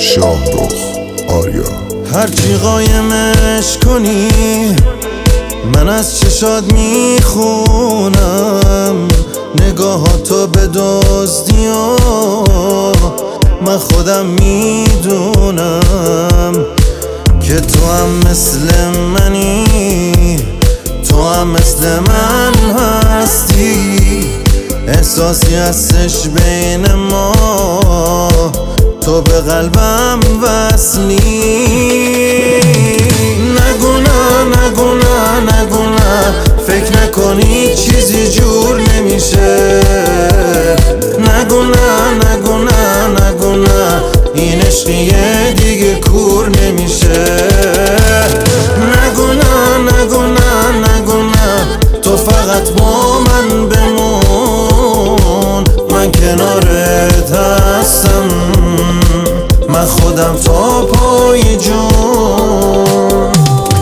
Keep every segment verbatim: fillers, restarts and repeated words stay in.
شاهرخ آریا. هرچی قایمش کنی من از چشات میخونم، نگاهاتو به دزدی و من خودم میدونم که تو هم مثل منی، تو هم مثل من هستی. احساسی هستش بین ما، تو به قلبم وصلی. نگو نه نگو نه نگو نه، فکر نکنی چیزی جور نمیشه. نگو نه نگو نه نگو نه، این عشقیه دیگه کور نمیشه. نگو نه نگو نه نگو نه، تو فقط با من بمون، من کنارت هستم، من خودم تا پای جون.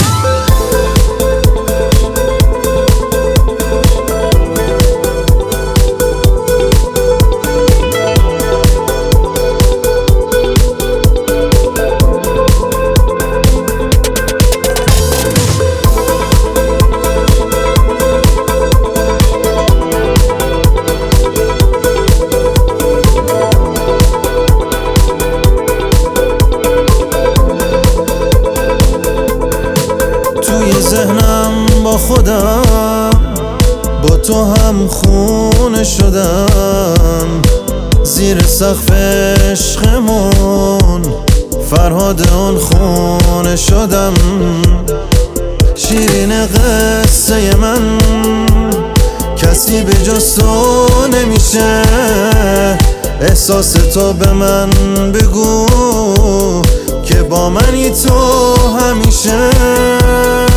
ذهنم با خودم با تو هم خونه شدم، زیر سقف عشقمون فرهاد اون خونه شدم. شیرین قصه من کسی به جز تو نمیشه، احساس تو به من بگو که با منی تو همیشه.